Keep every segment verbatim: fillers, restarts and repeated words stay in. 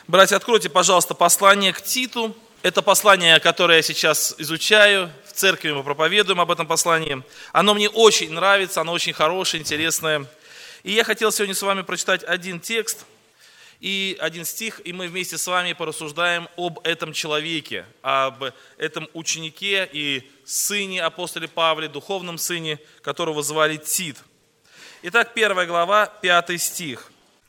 Братья, откройте, пожалуйста, послание к Титу. Это послание, которое я сейчас изучаю. В церкви мы проповедуем об этом послании. Оно мне очень нравится, оно очень хорошее, интересное. И я хотел сегодня с вами прочитать один текст и один стих, и мы вместе с вами порассуждаем об этом человеке, об этом ученике и сыне апостола Павла, духовном сыне, которого звали Тит. Итак, первая глава, пятый стих.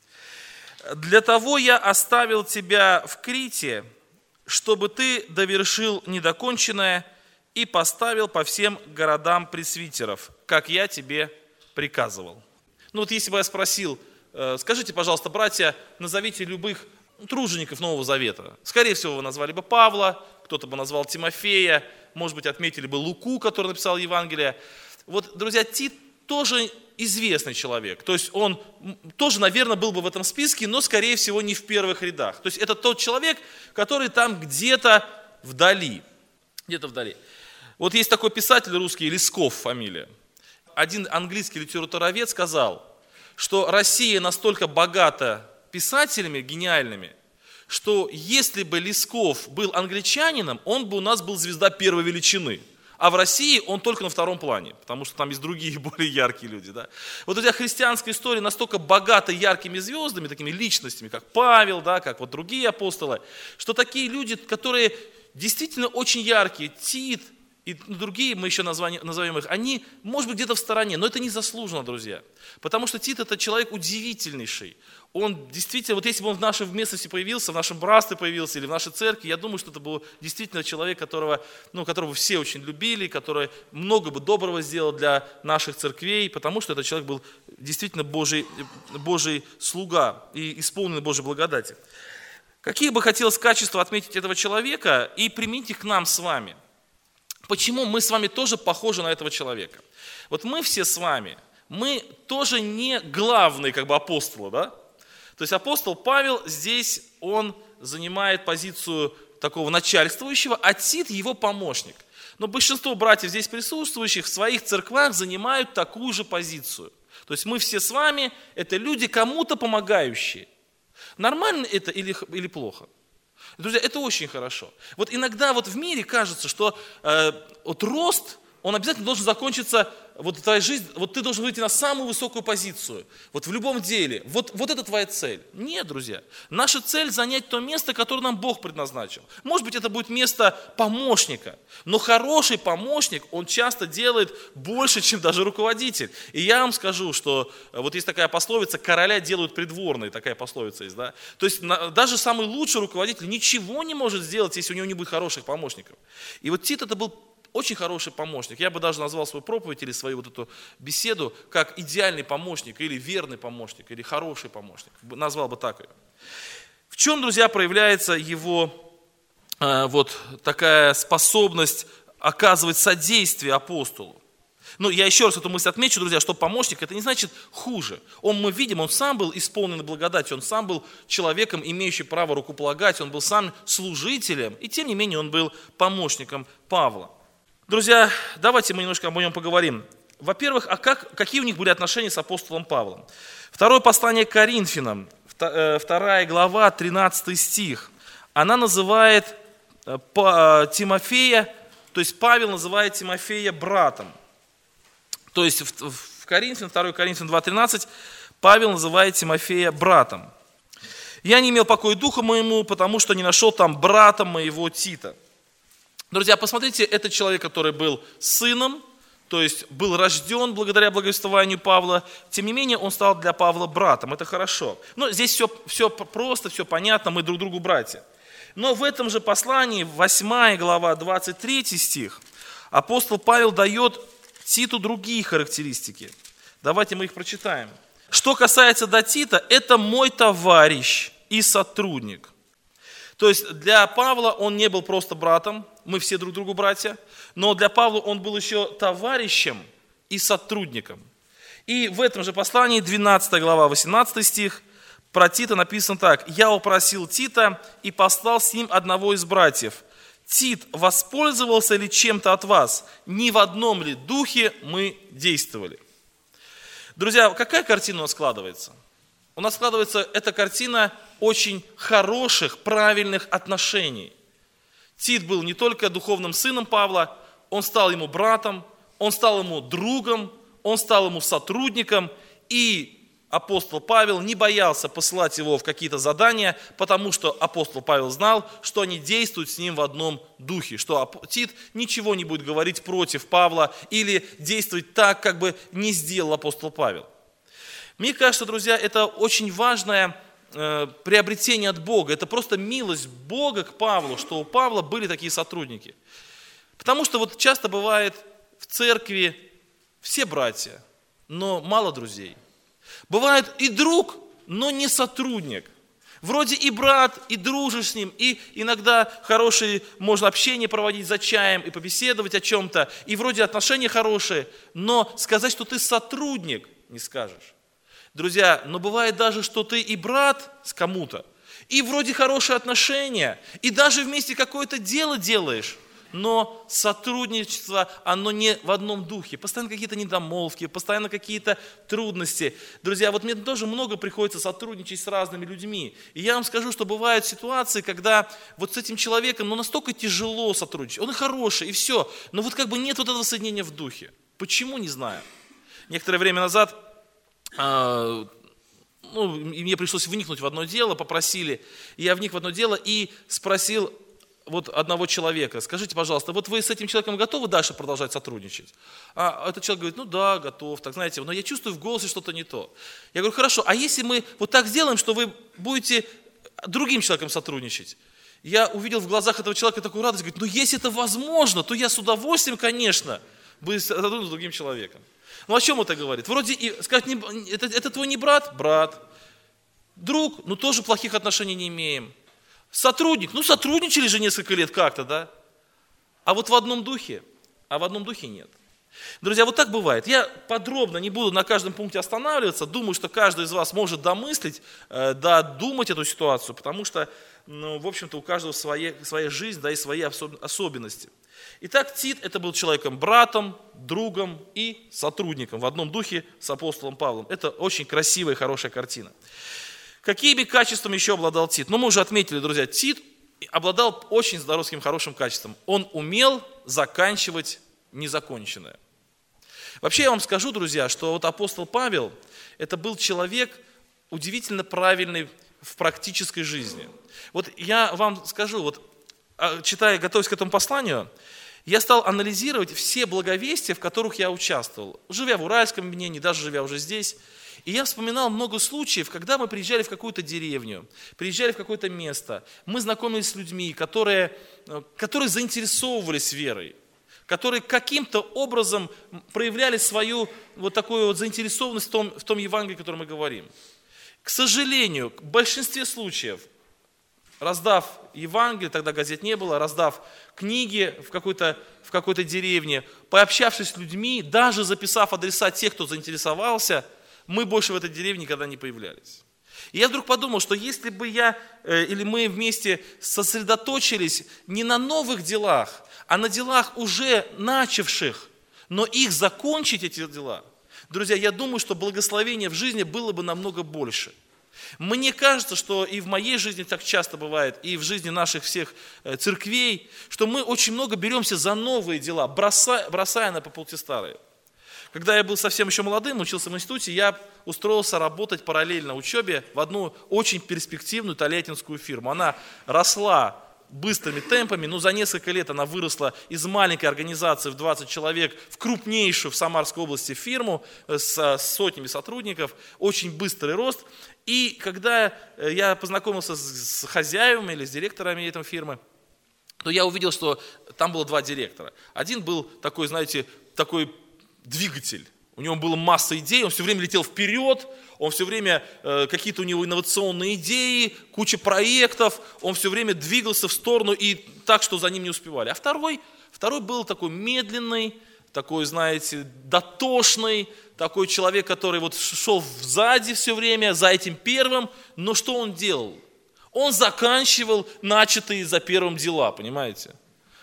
«Для того я оставил тебя в Крите, чтобы ты довершил недоконченное и поставил по всем городам пресвитеров, как я тебе приказывал». Ну вот если бы я спросил, скажите, пожалуйста, братья, назовите любых тружеников Нового Завета. Скорее всего, вы назвали бы Павла, кто-то бы назвал Тимофея, может быть, отметили бы Луку, который написал Евангелие. Вот, друзья, Тит тоже известный человек. То есть он тоже, наверное, был бы в этом списке, но, скорее всего, не в первых рядах. То есть это тот человек, который там где-то вдали. Где-то вдали. Вот есть такой писатель русский, Лесков фамилия. Один английский литературовед сказал, что Россия настолько богата писателями гениальными, что если бы Лесков был англичанином, он бы у нас был звезда первой величины. А в России он только на втором плане, потому что там есть другие, более яркие люди. Да? Вот у тебя христианская история настолько богата яркими звездами, такими личностями, как Павел, да, как вот другие апостолы, что такие люди, которые действительно очень яркие, Тит и другие, мы еще назваем, назовем их, они, может быть, где-то в стороне, но это не заслуженно, друзья. Потому что Тит – это человек удивительнейший. Он действительно, вот если бы он в нашей местности появился, в нашем братстве появился или в нашей церкви, я думаю, что это был действительно человек, которого, ну, которого все очень любили, который много бы доброго сделал для наших церквей, потому что этот человек был действительно Божий, Божий слуга и исполненный Божьей благодати. Какие бы хотелось качества отметить этого человека и применить их к нам с вами? Почему мы с вами тоже похожи на этого человека? Вот мы все с вами, мы тоже не главные как бы апостолы, да? То есть апостол Павел здесь, он занимает позицию такого начальствующего, а Тит его помощник. Но большинство братьев здесь присутствующих в своих церквах занимают такую же позицию. То есть мы все с вами, это люди кому-то помогающие. Нормально это или, или плохо? Друзья, это очень хорошо. Вот иногда вот в мире кажется, что э, вот рост, он обязательно должен закончиться, вот твоя жизнь, вот ты должен выйти на самую высокую позицию, вот в любом деле, вот, вот это твоя цель. Нет, друзья, наша цель занять то место, которое нам Бог предназначил. Может быть, это будет место помощника, но хороший помощник, он часто делает больше, чем даже руководитель. И я вам скажу, что вот есть такая пословица, короля делают придворные, такая пословица есть, да? То есть даже самый лучший руководитель ничего не может сделать, если у него не будет хороших помощников. И вот Тит это был очень хороший помощник. Я бы даже назвал свою проповедь или свою вот эту беседу как идеальный помощник, или верный помощник, или хороший помощник. Назвал бы так ее. В чем, друзья, проявляется его э, вот такая способность оказывать содействие апостолу? Ну, я еще раз эту мысль отмечу, друзья, что помощник, это не значит хуже. Он, мы видим, он сам был исполнен благодатью, он сам был человеком, имеющим право рукополагать, он был сам служителем, и тем не менее он был помощником Павла. Друзья, давайте мы немножко об нем поговорим. Во-первых, а как, какие у них были отношения с апостолом Павлом? Второе послание к Коринфянам, вторая глава, тринадцатый стих. Она называет Тимофея, то есть Павел называет Тимофея братом. То есть в Коринфянам, второе Коринфянам два тринадцать, Павел называет Тимофея братом. «Я не имел покоя духа моему, потому что не нашел там брата моего Тита». Друзья, посмотрите, это человек, который был сыном, то есть был рожден благодаря благовествованию Павла, тем не менее он стал для Павла братом, это хорошо. Но здесь все, все просто, все понятно, мы друг другу братья. Но в этом же послании, восьмая глава, двадцать третий стих, апостол Павел дает Титу другие характеристики. Давайте мы их прочитаем. Что касается до Тита, это мой товарищ и сотрудник. То есть для Павла он не был просто братом, мы все друг другу братья, но для Павла он был еще товарищем и сотрудником. И в этом же послании, двенадцатая глава, восемнадцатый стих, про Тита написано так. «Я упросил Тита и послал с ним одного из братьев. Тит воспользовался ли чем-то от вас? Не в одном ли духе мы действовали?» Друзья, какая картина у нас складывается? у нас складывается эта картина очень хороших, правильных отношений. Тит был не только духовным сыном Павла, он стал ему братом, он стал ему другом, он стал ему сотрудником, и апостол Павел не боялся посылать его в какие-то задания, потому что апостол Павел знал, что они действуют с ним в одном духе, что Тит ничего не будет говорить против Павла или действовать так, как бы не сделал апостол Павел. Мне кажется, друзья, это очень важное э, приобретение от Бога, это просто милость Бога к Павлу, что у Павла были такие сотрудники. Потому что вот часто бывает в церкви все братья, но мало друзей. Бывает и друг, но не сотрудник. Вроде и брат, и дружишь с ним, и иногда хорошие, можно общение проводить за чаем и побеседовать о чем-то, и вроде отношения хорошие, но сказать, что ты сотрудник, не скажешь. Друзья, но бывает даже, что ты и брат с кому-то, и вроде хорошие отношения, и даже вместе какое-то дело делаешь, но сотрудничество, оно не в одном духе. Постоянно какие-то недомолвки, постоянно какие-то трудности. Друзья, вот мне тоже много приходится сотрудничать с разными людьми. И я вам скажу, что бывают ситуации, когда вот с этим человеком ну, настолько тяжело сотрудничать. Он и хороший, и все. Но вот как бы нет вот этого соединения в духе. Почему, не знаю. Некоторое время назад э, ну, мне пришлось вникнуть в одно дело, попросили. Я вник в одно дело и спросил вот одного человека: скажите, пожалуйста, вот вы с этим человеком готовы дальше продолжать сотрудничать? А этот человек говорит: ну да, готов, так знаете, но я чувствую в голосе что-то не то. Я говорю: хорошо, а если мы вот так сделаем, что вы будете другим человеком сотрудничать? Я увидел в глазах этого человека такую радость, говорит: ну если это возможно, то я с удовольствием, конечно, буду сотрудничать с другим человеком. Ну о чем это говорит? Вроде, и, сказать, не, это, это твой не брат? Брат. Друг? Ну тоже плохих отношений не имеем. Сотрудник, ну сотрудничали же несколько лет как-то, да? А вот в одном духе, а в одном духе нет. Друзья, вот так бывает. Я подробно не буду на каждом пункте останавливаться. Думаю, что каждый из вас может домыслить, э, додумать эту ситуацию, потому что, ну, в общем-то, у каждого своя, своя жизнь, да, и свои особ, особенности. Итак, Тит это был человеком, братом, другом и сотрудником в одном духе с апостолом Павлом. Это очень красивая и хорошая картина. Какими качествами еще обладал Тит? Ну, мы уже отметили, друзья, Тит обладал очень здоровским, хорошим качеством. Он умел заканчивать незаконченное. Вообще, я вам скажу, друзья, что вот апостол Павел, это был человек удивительно правильный в практической жизни. Вот я вам скажу, вот читая, готовясь к этому посланию, я стал анализировать все благовестия, в которых я участвовал, живя в Уральском объединении, даже живя уже здесь. И я вспоминал много случаев, когда мы приезжали в какую-то деревню, приезжали в какое-то место, мы знакомились с людьми, которые, которые заинтересовывались верой, которые каким-то образом проявляли свою вот такую вот заинтересованность в том, в том Евангелии, о котором мы говорим. К сожалению, в большинстве случаев, раздав Евангелие, тогда газет не было, раздав книги в какой-то, в какой-то деревне, пообщавшись с людьми, даже записав адреса тех, кто заинтересовался, мы больше в этой деревне никогда не появлялись. И я вдруг подумал, что если бы я э, или мы вместе сосредоточились не на новых делах, а на делах уже начавших, но их закончить, эти дела, друзья, я думаю, что благословения в жизни было бы намного больше. Мне кажется, что и в моей жизни так часто бывает, и в жизни наших всех церквей, что мы очень много беремся за новые дела, бросая, бросая на по пути старые. Когда я был совсем еще молодым, учился в институте, я устроился работать параллельно учебе в одну очень перспективную тольяттинскую фирму. Она росла быстрыми темпами, но за несколько лет она выросла из маленькой организации в двадцать человек в крупнейшую в Самарской области фирму с сотнями сотрудников, очень быстрый рост. И когда я познакомился с хозяевами или с директорами этой фирмы, то я увидел, что там было два директора. Один был такой, знаете, такой двигатель. У него была масса идей, он все время летел вперед, он все время, э, какие-то у него инновационные идеи, куча проектов, он все время двигался в сторону и так, что за ним не успевали. А второй, второй был такой медленный, такой, знаете, дотошный, такой человек, который вот шел сзади все время, за этим первым, но что он делал? Он заканчивал начатые за первым дела, понимаете?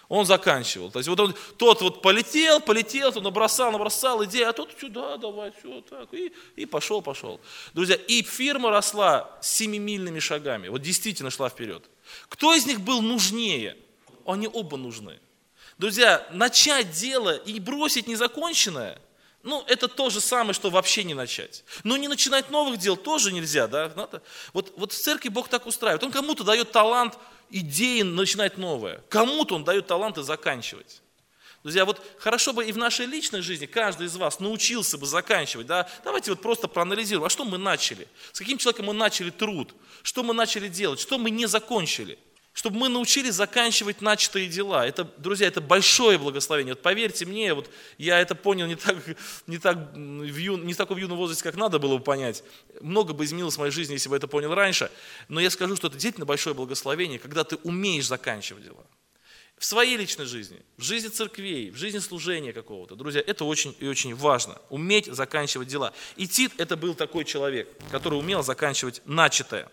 Он заканчивал. То есть вот он, тот вот полетел, полетел, тот набросал, набросал идеи, а тот сюда, давай, все так, и, и пошел, пошел. Друзья, и фирма росла семимильными шагами, вот действительно шла вперед. Кто из них был нужнее? Они оба нужны. Друзья, начать дело и бросить незаконченное, ну, это то же самое, что вообще не начать. Но не начинать новых дел тоже нельзя, да? Вот, вот в церкви Бог так устраивает. Он кому-то дает талант идеи начинать новое. Кому-то Он дает таланты заканчивать. Друзья, вот хорошо бы и в нашей личной жизни каждый из вас научился бы заканчивать. Да? Давайте вот просто проанализируем, а что мы начали? С каким человеком мы начали труд? Что мы начали делать? Что мы не закончили? Чтобы мы научились заканчивать начатые дела. Это, друзья, это большое благословение. Вот поверьте мне, вот я это понял не, так, не, так, в юн, не в таком юном возрасте, как надо было бы понять. Много бы изменилось в моей жизни, если бы это понял раньше. Но я скажу, что это действительно большое благословение, когда ты умеешь заканчивать дела. В своей личной жизни, в жизни церквей, в жизни служения какого-то. Друзья, это очень и очень важно. Уметь заканчивать дела. И Тит это был такой человек, который умел заканчивать начатое.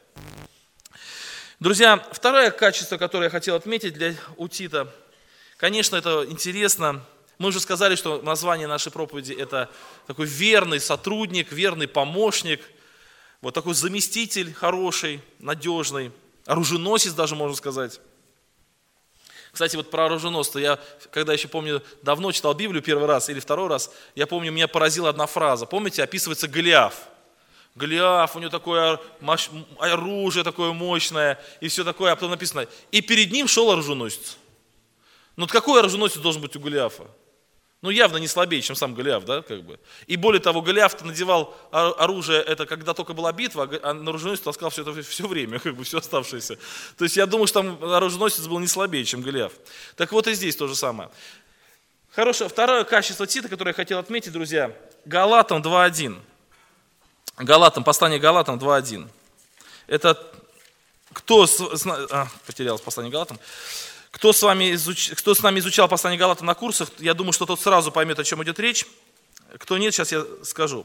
Друзья, второе качество, которое я хотел отметить для у Тита, конечно, это интересно. Мы уже сказали, что название нашей проповеди – это такой верный сотрудник, верный помощник, вот такой заместитель хороший, надежный, оруженосец даже, можно сказать. Кстати, вот про оруженосца, я, когда еще помню, давно читал Библию первый раз или второй раз, я помню, меня поразила одна фраза. Помните, описывается Голиаф. Голиаф, у него такое оружие такое мощное, и все такое, а потом написано, и перед ним шел оруженосец. Ну, вот какой оруженосец должен быть у Голиафа? Ну, явно не слабее, чем сам Голиаф, да, как бы. И более того, Голиаф-то надевал оружие, это когда только была битва, а оруженосец таскал все это все время, как бы, все оставшееся. То есть я думаю, что там оруженосец был не слабее, чем Голиаф. Так вот и здесь то же самое. Хорошее, второе качество Тита, которое я хотел отметить, друзья, Галатам два один. Галатам, послание Галатам два один. Это кто, а, потерялось послание Галатам, кто с, вами изуч, кто с нами изучал послание Галатам на курсах, я думаю, что тот сразу поймет, о чем идет речь. Кто нет, сейчас я скажу.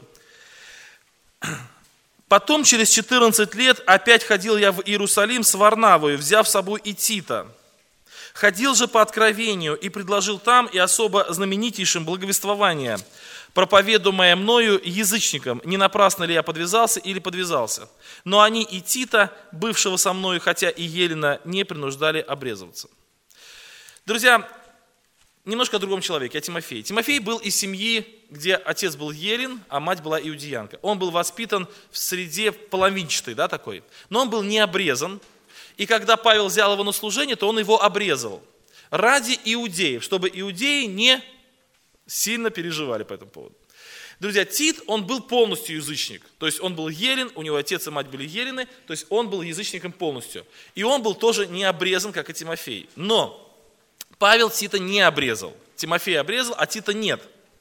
Потом, через четырнадцать лет, опять ходил я в Иерусалим с Варнавою, взяв с собой и Тита. Ходил же по откровению и предложил там и особо знаменитейшим благовествование, проповедуемое мною язычникам, не напрасно ли я подвязался или подвязался. Но они и Тита, бывшего со мною, хотя и Елена, не принуждали обрезываться. Друзья, немножко о другом человеке, о Тимофее. Тимофей был из семьи, где отец был Елен, а мать была иудеянка. Он был воспитан в среде половинчатой, да, такой. Но он был не обрезан. И когда Павел взял его на служение, то он его обрезал. Ради иудеев, чтобы иудеи не сильно переживали по этому поводу. Друзья, Тит, он был полностью язычник. То есть он был елен, у него отец и мать были елены, то есть он был язычником полностью. И он был тоже не обрезан, как и Тимофей. Но Павел Тита не обрезал. Тимофей обрезал, а Тита нет.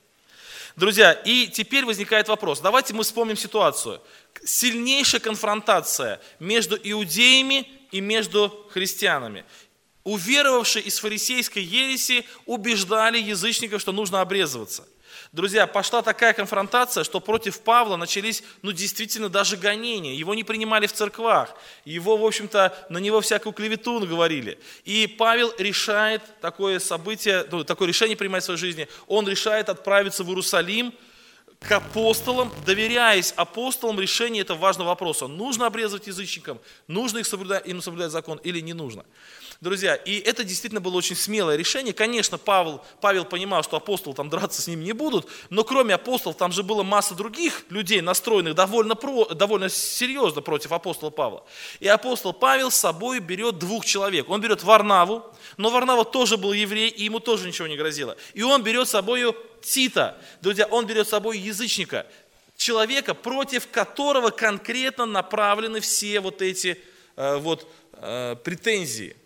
Друзья, и теперь возникает вопрос. Давайте мы вспомним ситуацию. Сильнейшая конфронтация между иудеями и между христианами. Уверовавшие из фарисейской ереси убеждали язычников, что нужно обрезываться. Друзья, пошла такая конфронтация, что против Павла начались, ну, действительно, даже гонения. Его не принимали в церквах. Его, в общем-то, на него всякую клевету говорили. И Павел решает такое событие, ну, такое решение принимать в своей жизни. Он решает отправиться в Иерусалим к апостолам, доверяясь апостолам решение этого важного вопроса. Нужно обрезывать язычникам, нужно их соблюдать, им соблюдать закон или не нужно. Друзья, и это действительно было очень смелое решение. Конечно, Павел, Павел понимал, что апостолы там драться с ним не будут, но кроме апостолов там же была масса других людей, настроенных довольно, про, довольно серьезно против апостола Павла. И апостол Павел с собой берет двух человек. Он берет Варнаву, но Варнава тоже был еврей, и ему тоже ничего не грозило. И он берет с собой Тита. Друзья, он берет с собой язычника, человека, против которого конкретно направлены все вот эти э, вот, э, претензии.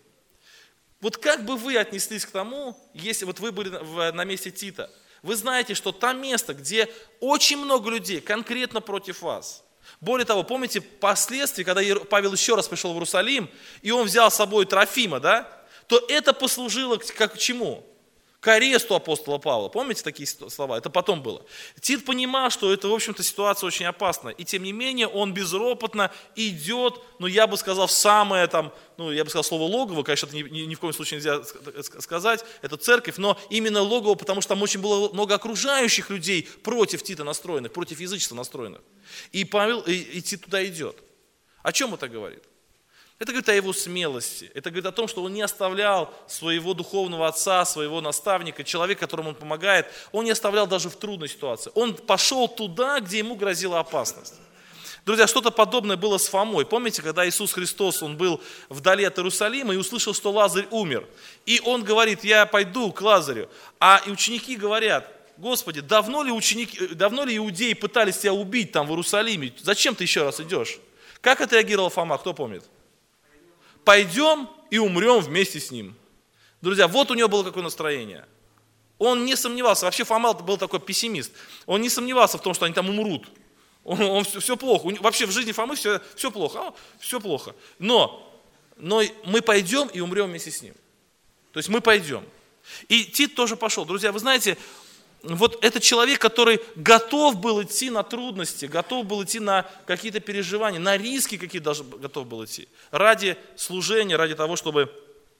Вот как бы вы отнеслись к тому, если вот вы были на месте Тита? Вы знаете, что там место, где очень много людей конкретно против вас. Более того, помните последствия, когда Павел еще раз пришел в Иерусалим, и он взял с собой Трофима, да? То это послужило как к чему? к аресту апостола Павла. Помните такие слова? Это потом было. Тит понимал, что это, в общем-то, ситуация очень опасная. И тем не менее, он безропотно идет, ну, я бы сказал, в самое там, ну, я бы сказал слово логово, конечно, это ни, ни, ни в коем случае нельзя сказать, это церковь, но именно логово, потому что там очень было много окружающих людей против Тита настроенных, против язычества настроенных. И Павел, и, и Тит туда идет. О чем это говорит? Это говорит о его смелости. Это говорит о том, что он не оставлял своего духовного отца, своего наставника, человека, которому он помогает, он не оставлял даже в трудной ситуации. Он пошел туда, где ему грозила опасность. Друзья, что-то подобное было с Фомой. Помните, когда Иисус Христос, он был вдали от Иерусалима и услышал, что Лазарь умер. И он говорит, я пойду к Лазарю. А и ученики говорят, Господи, давно ли, ученики, давно ли иудеи пытались тебя убить там в Иерусалиме? Зачем ты еще раз идешь? Как отреагировал Фома, кто помнит? Пойдем и умрем вместе с ним. Друзья, вот у него было какое настроение. Он не сомневался, вообще Фома был такой пессимист. Он не сомневался в том, что они там умрут. Он, он все, все плохо. Вообще в жизни Фомы все, все плохо. А, все плохо. Но, но мы пойдем и умрем вместе с ним. То есть мы пойдем. И Тит тоже пошел. Друзья, вы знаете, вот это человек, который готов был идти на трудности, готов был идти на какие-то переживания, на риски какие даже готов был идти. Ради служения, ради того, чтобы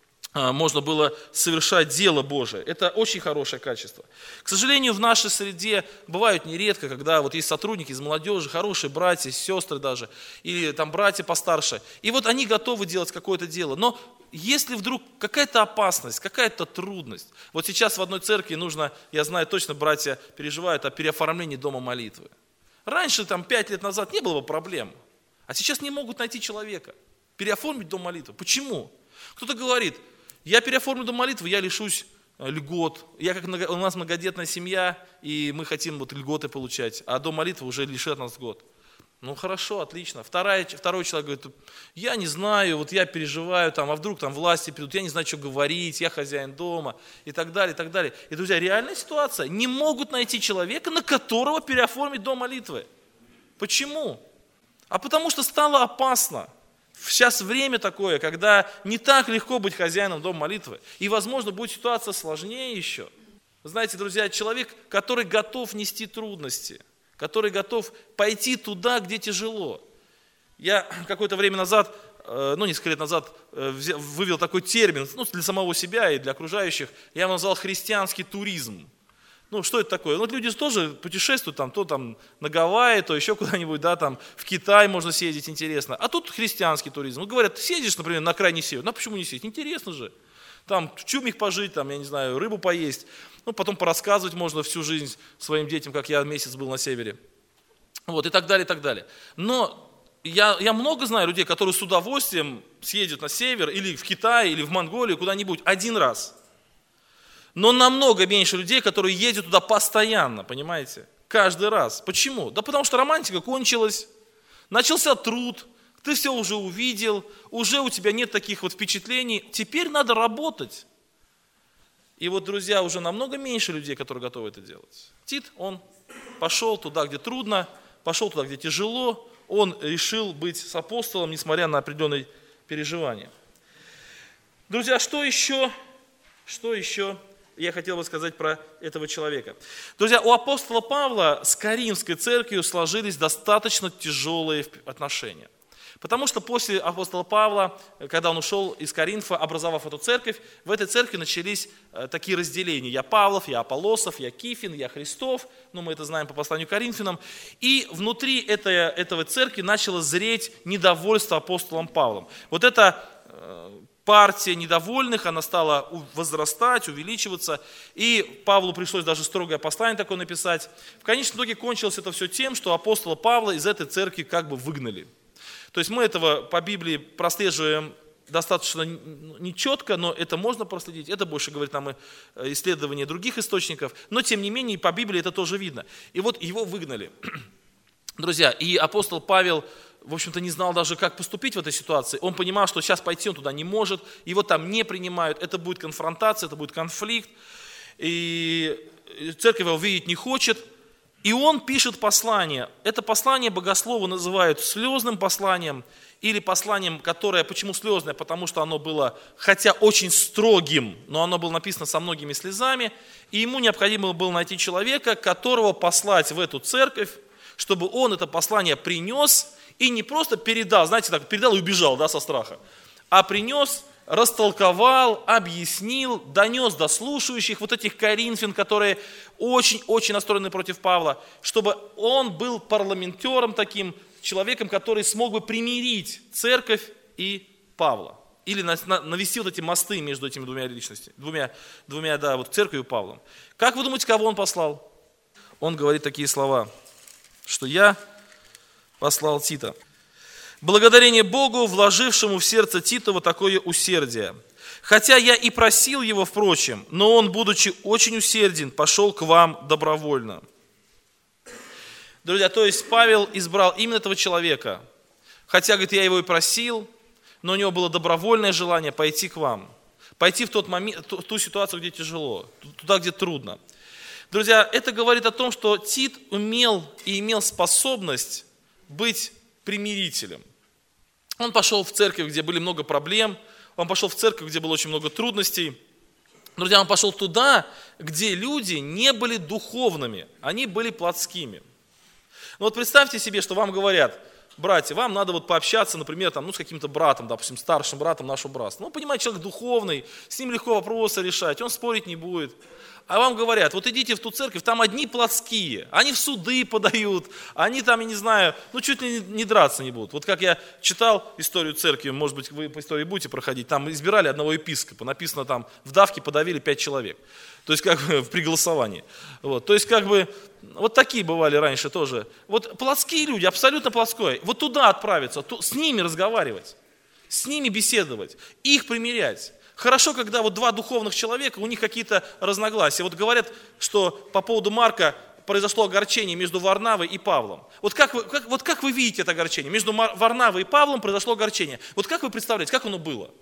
а, можно было совершать дело Божие. Это очень хорошее качество. К сожалению, в нашей среде бывают нередко, когда вот есть сотрудники из молодежи, хорошие братья, сестры даже, или там братья постарше, и вот они готовы делать какое-то дело, но если вдруг какая-то опасность, какая-то трудность, вот сейчас в одной церкви нужно, я знаю точно, братья переживают о переоформлении дома молитвы. Раньше, там, пять лет назад не было бы проблем, а сейчас не могут найти человека, переоформить дом молитвы. Почему? Кто-то говорит, я переоформлю дом молитвы, я лишусь льгот, я как у нас многодетная семья, и мы хотим вот льготы получать, а дом молитвы уже лишит нас год. Ну хорошо, отлично. Вторая, второй человек говорит, я не знаю, вот я переживаю, там, а вдруг там власти придут, я не знаю, что говорить, я хозяин дома и так далее, и так далее. И, друзья, реальная ситуация, не могут найти человека, на которого переоформить дом молитвы. Почему? А потому что стало опасно. Сейчас время такое, когда не так легко быть хозяином дома молитвы. И, возможно, будет ситуация сложнее еще. Вы знаете, друзья, человек, который готов нести трудности, который готов пойти туда, где тяжело. Я какое-то время назад, ну несколько лет назад, вывел такой термин, ну, для самого себя и для окружающих, я его назвал христианский туризм. Ну, что это такое? Ну, люди тоже путешествуют, там, то там на Гавайи, то еще куда-нибудь, да, там в Китай можно съездить, интересно. А тут христианский туризм. Ну, говорят, ты съездишь, например, на крайний север, ну, почему не съездить? Интересно же. Там чумик пожить, там, я не знаю, рыбу поесть. Ну, потом порассказывать можно всю жизнь своим детям, как я месяц был на севере. Вот, и так далее, и так далее. Но я, я много знаю людей, которые с удовольствием съездят на север, или в Китай, или в Монголию, куда-нибудь, один раз. Но намного меньше людей, которые ездят туда постоянно, понимаете? Каждый раз. Почему? Да потому что романтика кончилась, начался труд, ты все уже увидел, уже у тебя нет таких вот впечатлений, теперь надо работать. И вот, друзья, уже намного меньше людей, которые готовы это делать. Тит, он пошел туда, где трудно, пошел туда, где тяжело, он решил быть с апостолом, несмотря на определенные переживания. Друзья, что еще, что еще я хотел бы сказать про этого человека? Друзья, у апостола Павла с Коринфской церковью сложились достаточно тяжелые отношения. Потому что после апостола Павла, когда он ушел из Коринфа, образовав эту церковь, в этой церкви начались такие разделения. Я Павлов, я Аполлосов, я Кифин, я Христов. Ну, мы это знаем по посланию к Коринфянам. И внутри этой, этого церкви начало зреть недовольство апостолом Павлом. Вот эта партия недовольных, она стала возрастать, увеличиваться. И Павлу пришлось даже строгое послание такое написать. В конечном итоге кончилось это все тем, что апостола Павла из этой церкви как бы выгнали. То есть мы этого по Библии прослеживаем достаточно нечетко, но это можно проследить. Это больше говорит нам исследования других источников. Но тем не менее по Библии это тоже видно. И вот его выгнали. Друзья, и апостол Павел, в общем-то, не знал даже, как поступить в этой ситуации. Он понимал, что сейчас пойти он туда не может, его там не принимают. Это будет конфронтация, это будет конфликт. И церковь его видеть не хочет. И он пишет послание. Это послание богословы называют слезным посланием или посланием, которое, почему слезное? Потому что оно было, хотя очень строгим, но оно было написано со многими слезами, и ему необходимо было найти человека, которого послать в эту церковь, чтобы он это послание принес и не просто передал, знаете, так передал и убежал, да, со страха, а принес, растолковал, объяснил, донес до слушающих вот этих коринфян, которые очень-очень настроены против Павла, чтобы он был парламентером таким, человеком, который смог бы примирить церковь и Павла. Или навести вот эти мосты между этими двумя личностями, двумя, двумя да, вот церковью и Павлом. Как вы думаете, кого он послал? Он говорит такие слова, что я послал Тита. Благодарение Богу, вложившему в сердце Титова такое усердие. Хотя я и просил его, впрочем, но он, будучи очень усерден, пошел к вам добровольно. Друзья, то есть Павел избрал именно этого человека. Хотя, говорит, я его и просил, но у него было добровольное желание пойти к вам. Пойти в тот момент, в ту ситуацию, где тяжело, туда, где трудно. Друзья, это говорит о том, что Тит умел и имел способность быть примирителем. Он пошел в церковь, где были много проблем, он пошел в церковь, где было очень много трудностей. Друзья, он пошел туда, где люди не были духовными, они были плотскими. Ну вот представьте себе, что вам говорят: братья, вам надо вот пообщаться, например, там, ну, с каким-то братом, допустим, старшим братом нашего братства. Ну, понимаете, человек духовный, с ним легко вопросы решать, он спорить не будет. А вам говорят: вот идите в ту церковь, там одни плотские, они в суды подают, они там, я не знаю, ну чуть ли не драться не будут. Вот как я читал историю церкви, может быть, вы по истории будете проходить, там избирали одного епископа, написано там, в давке подавили пять человек, то есть как бы при голосовании. Вот, то есть как бы, вот такие бывали раньше тоже. Вот плотские люди, абсолютно плотской, вот туда отправиться, с ними разговаривать, с ними беседовать, их примирять. Хорошо, когда вот два духовных человека, у них какие-то разногласия. Вот говорят, что по поводу Марка произошло огорчение между Варнавой и Павлом. Вот как вы, как, вот как вы видите это огорчение? Между Варнавой и Павлом произошло огорчение. Вот как вы представляете, как оно было?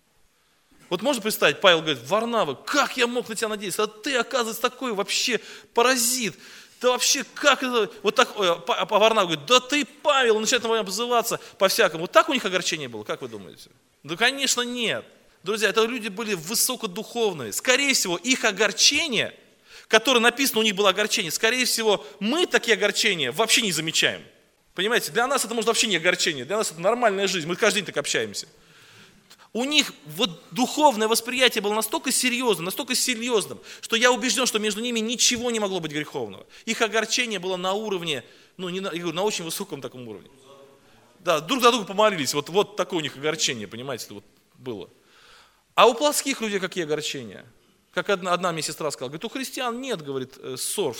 Вот можно представить, Павел говорит: Варнава, как я мог на тебя надеяться? А ты, оказывается, такой вообще паразит. Да вообще, как это? Вот так, а Варнава говорит: да ты, Павел, он начинает на меня обзываться по-всякому. Вот так у них огорчение было, как вы думаете? Да, конечно, нет. Друзья, это люди были высокодуховные. Скорее всего, их огорчение, которое написано, у них было огорчение, скорее всего, мы такие огорчения вообще не замечаем. Понимаете, для нас это может вообще не огорчение, для нас это нормальная жизнь, мы каждый день так общаемся. У них вот духовное восприятие было настолько серьезным, настолько серьезным, что я убежден, что между ними ничего не могло быть греховного. Их огорчение было на уровне, ну, не на, я говорю, на очень высоком таком уровне. Да, друг за друга помолились, вот, вот такое у них огорчение, понимаете, вот было. А у плотских людей какие огорчения? Как одна, одна мне сестра сказала, говорит, у христиан нет, говорит, ссор,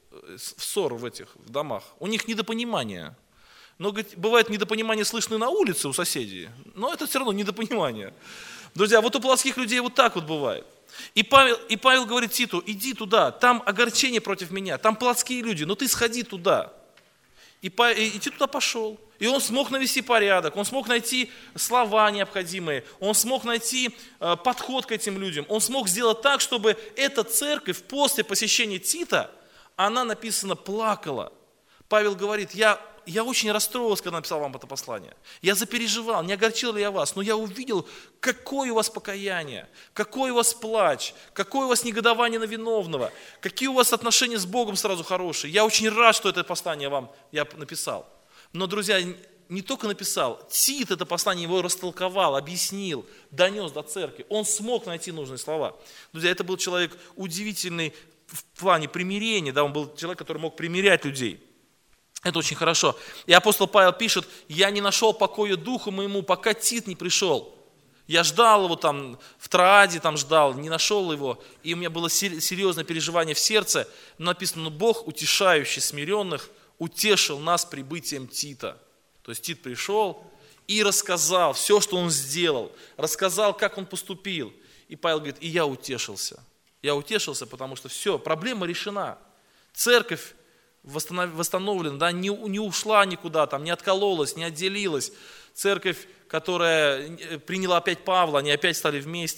ссор в этих в домах, у них недопонимание. Но, говорит, бывает недопонимание слышно на улице у соседей, но это все равно недопонимание. Друзья, вот у плотских людей вот так вот бывает. И Павел, и Павел говорит Титу: иди туда, там огорчение против меня, там плотские люди, но ты сходи туда. И, и, и Тит туда пошел. И он смог навести порядок, он смог найти слова необходимые, он смог найти э, подход к этим людям, он смог сделать так, чтобы эта церковь после посещения Тита, она, написано, плакала. Павел говорит: я, я очень расстроился, когда написал вам это послание. Я запереживал, не огорчил ли я вас, но я увидел, какое у вас покаяние, какой у вас плач, какое у вас негодование на виновного, какие у вас отношения с Богом сразу хорошие. Я очень рад, что это послание вам я написал. Но, друзья, не только написал, Тит это послание его растолковал, объяснил, донес до церкви. Он смог найти нужные слова. Друзья, это был человек удивительный в плане примирения, да, он был человек, который мог примирять людей. Это очень хорошо. И апостол Павел пишет: я не нашел покоя духу моему, пока Тит не пришел. Я ждал его там, в Трааде там ждал, не нашел его, и у меня было серьезное переживание в сердце. Но написано: но Бог, утешающий смиренных, утешил нас прибытием Тита. То есть Тит пришел и рассказал все, что он сделал, рассказал, как он поступил. И Павел говорит: и я утешился. Я утешился, потому что все, проблема решена. Церковь восстановлена, да, не, не ушла никуда, там, не откололась, не отделилась. Церковь, которая приняла опять Павла, они опять стали вместе.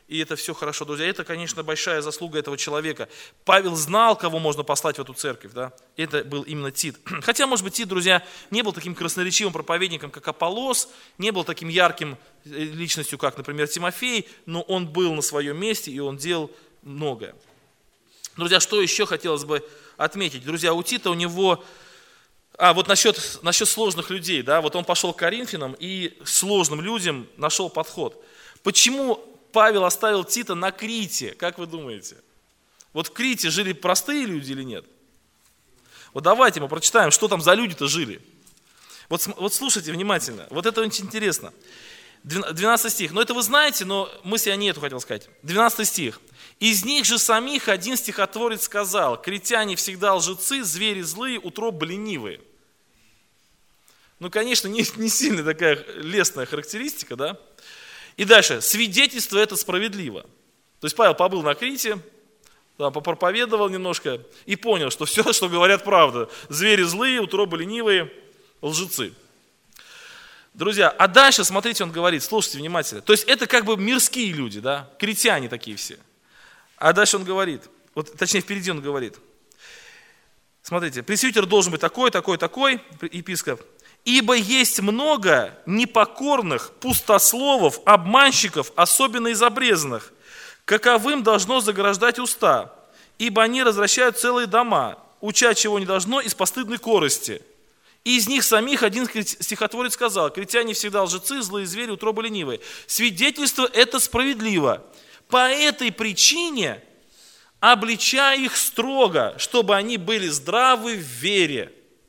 И это все хорошо, друзья. Это, конечно, большая заслуга этого человека. Павел знал, кого можно послать в эту церковь. Да? Это был именно Тит. Хотя, может быть, Тит, друзья, не был таким красноречивым проповедником, как Аполлос, не был таким ярким личностью, как, например, Тимофей, но он был на своем месте, и он делал многое. Друзья, что еще хотелось бы отметить? Друзья, у Тита у него... А, вот насчет, насчет сложных людей, да, вот он пошел к Коринфянам и сложным людям нашел подход. Почему Павел оставил Тита на Крите, как вы думаете? Вот в Крите жили простые люди или нет? Вот давайте мы прочитаем, что там за люди-то жили. Вот, вот слушайте внимательно, вот это очень интересно. двенадцатый стих, ну это вы знаете, но мысль я не эту хотел сказать. двенадцатый стих. «Из них же самих один стихотворец сказал, критяне всегда лжецы, звери злые, утробы ленивые». Ну, конечно, не, не сильно такая лестная характеристика, да? И дальше, свидетельство это справедливо. То есть Павел побыл на Крите, там, попроповедовал немножко и понял, что все, что говорят, правда. Звери злые, утробы ленивые, лжецы. Друзья, а дальше, смотрите, он говорит, слушайте внимательно. То есть это как бы мирские люди, да, критяне такие все. А дальше он говорит, вот, точнее впереди он говорит. Смотрите, пресвитер должен быть такой, такой, такой, епископ. Ибо есть много непокорных, пустословов, обманщиков, особенно из обрезанных, каковым должно заграждать уста, ибо они развращают целые дома, уча чего не должно из постыдной корости. И из них самих один стихотворец сказал, критяне всегда лжецы, злые звери, утробы ленивые. Свидетельство это справедливо. По этой причине обличай их строго, чтобы они были здравы в вере.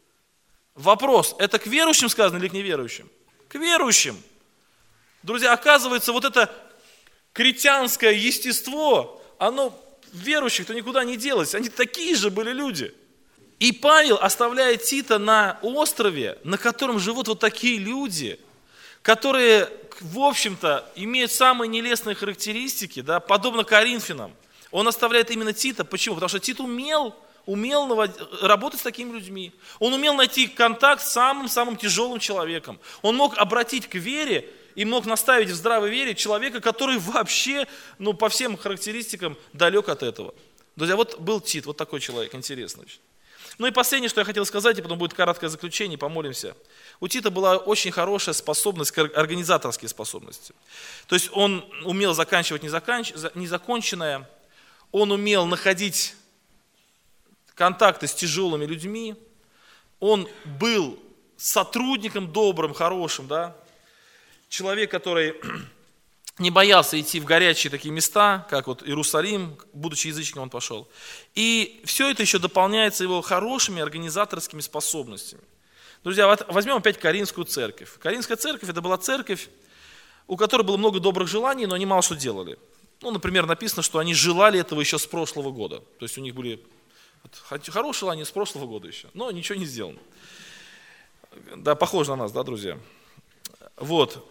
Вопрос, это к верующим сказано или к неверующим? К верующим. Друзья, оказывается, вот это критянское естество, оно в верующих-то никуда не делось. Они такие же были люди. И Павел оставляет Тита на острове, на котором живут вот такие люди, которые, в общем-то, имеют самые нелестные характеристики, да, подобно Коринфянам. Он оставляет именно Тита. Почему? Потому что Тит умел... умел работать с такими людьми. Он умел найти контакт с самым-самым тяжелым человеком. Он мог обратить к вере и мог наставить в здравой вере человека, который вообще, ну, по всем характеристикам далек от этого. Друзья, вот был Тит, вот такой человек, интересный. Ну и последнее, что я хотел сказать, и потом будет краткое заключение, помолимся. У Тита была очень хорошая способность, организаторские способности. То есть он умел заканчивать незаконченное, он умел находить контакты с тяжелыми людьми, он был сотрудником добрым, хорошим, да, человек, который не боялся идти в горячие такие места, как вот Иерусалим, будучи язычником он пошел. И все это еще дополняется его хорошими организаторскими способностями. Друзья, вот возьмем опять Коринфскую церковь. Коринфская церковь это была церковь, у которой было много добрых желаний, но они мало что делали. Ну, например, написано, что они желали этого еще с прошлого года. То есть у них были хорошие желания с прошлого года еще, но ничего не сделано. Да, похоже на нас, да, друзья? Вот.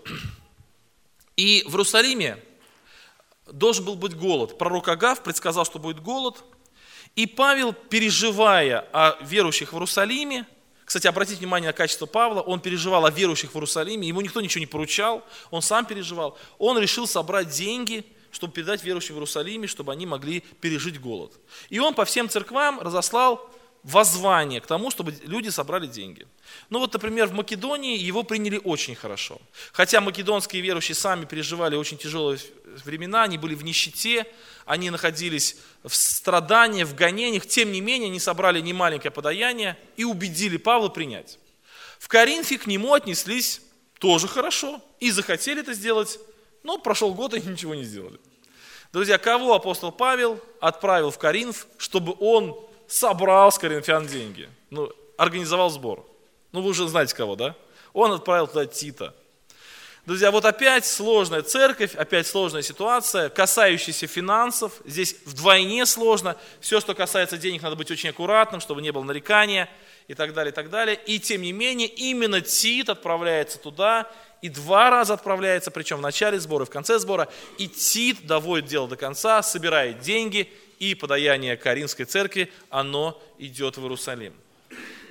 И в Иерусалиме должен был быть голод. Пророк Агав предсказал, что будет голод. И Павел, переживая о верующих в Иерусалиме, кстати, обратите внимание на качество Павла, он переживал о верующих в Иерусалиме, ему никто ничего не поручал, он сам переживал. Он решил собрать деньги, чтобы передать верующим в Иерусалиме, чтобы они могли пережить голод. И он по всем церквам разослал воззвание к тому, чтобы люди собрали деньги. Ну вот, например, в Македонии его приняли очень хорошо. Хотя македонские верующие сами переживали очень тяжелые времена, они были в нищете, они находились в страдании, в гонениях, тем не менее они собрали немаленькое подаяние и убедили Павла принять. В Коринфе к нему отнеслись тоже хорошо и захотели это сделать, но прошел год и ничего не сделали. Друзья, кого апостол Павел отправил в Коринф, чтобы он собрал с коринфян деньги? Ну, организовал сбор. Ну, вы уже знаете кого, да? Он отправил туда Тита. Друзья, вот опять сложная церковь, опять сложная ситуация, касающаяся финансов. Здесь вдвойне сложно. Все, что касается денег, надо быть очень аккуратным, чтобы не было нарекания и так далее, и так далее. И тем не менее, именно Тит отправляется туда, и два раза отправляется, причем в начале сбора и в конце сбора. И Тит доводит дело до конца, собирает деньги, и подаяние Коринфской церкви, оно идет в Иерусалим.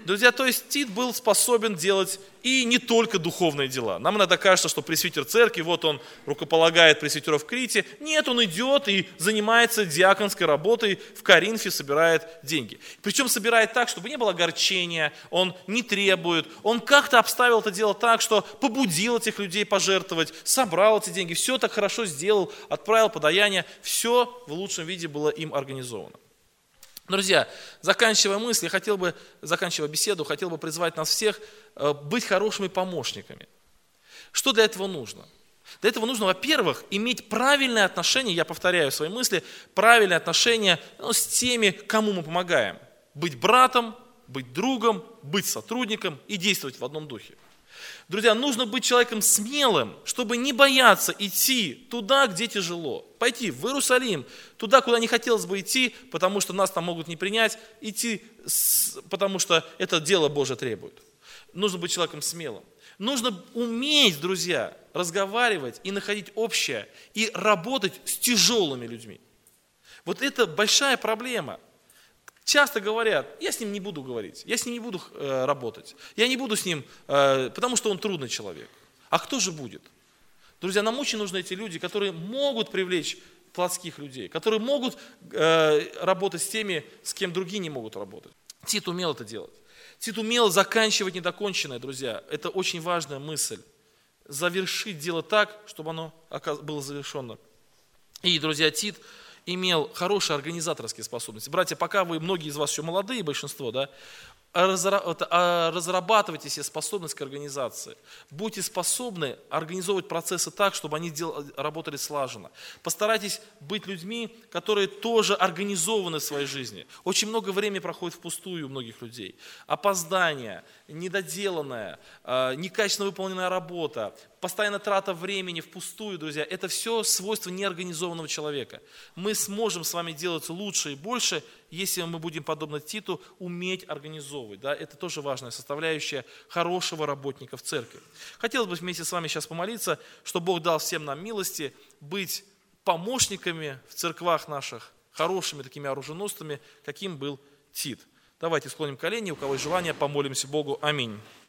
Друзья, то есть Тит был способен делать и не только духовные дела. Нам иногда кажется, что пресвитер церкви, вот он рукополагает пресвитеров в Крите. Нет, он идет и занимается диаконской работой в Коринфе, собирает деньги. Причем собирает так, чтобы не было огорчения, он не требует. Он как-то обставил это дело так, что побудил этих людей пожертвовать, собрал эти деньги, все так хорошо сделал, отправил подаяние. Все в лучшем виде было им организовано. Друзья, заканчивая мысль, я хотел бы, заканчивая беседу, хотел бы призвать нас всех быть хорошими помощниками. Что для этого нужно? Для этого нужно, во-первых, иметь правильное отношение, я повторяю свои мысли, правильное отношение ну, с теми, кому мы помогаем. Быть братом, быть другом, быть сотрудником и действовать в одном духе. Друзья, нужно быть человеком смелым, чтобы не бояться идти туда, где тяжело. Пойти в Иерусалим, туда, куда не хотелось бы идти, потому что нас там могут не принять, идти, потому что это дело Божие требует. Нужно быть человеком смелым. Нужно уметь, друзья, разговаривать и находить общее, и работать с тяжелыми людьми. Вот это большая проблема. Часто говорят, я с ним не буду говорить, я с ним не буду э, работать, я не буду с ним, э, потому что он трудный человек. А кто же будет? Друзья, нам очень нужны эти люди, которые могут привлечь плотских людей, которые могут э, работать с теми, с кем другие не могут работать. Тит умел это делать. Тит умел заканчивать недоконченное, друзья. Это очень важная мысль. Завершить дело так, чтобы оно было завершено. И, друзья, Тит имел хорошие организаторские способности. Братья, пока вы, многие из вас еще молодые, большинство, да, разрабатывайте себе способность к организации. Будьте способны организовывать процессы так, чтобы они работали слаженно. Постарайтесь быть людьми, которые тоже организованы в своей жизни. Очень много времени проходит впустую у многих людей. Опоздание, недоделанная, некачественно выполненная работа, постоянная трата времени впустую, друзья, это все свойства неорганизованного человека. Мы сможем с вами делать лучше и больше, если мы будем, подобно Титу, уметь организовывать. Да? Это тоже важная составляющая хорошего работника в церкви. Хотелось бы вместе с вами сейчас помолиться, чтобы Бог дал всем нам милости быть помощниками в церквах наших, хорошими такими оруженосцами, каким был Тит. Давайте склоним колени, у кого есть желание, помолимся Богу. Аминь.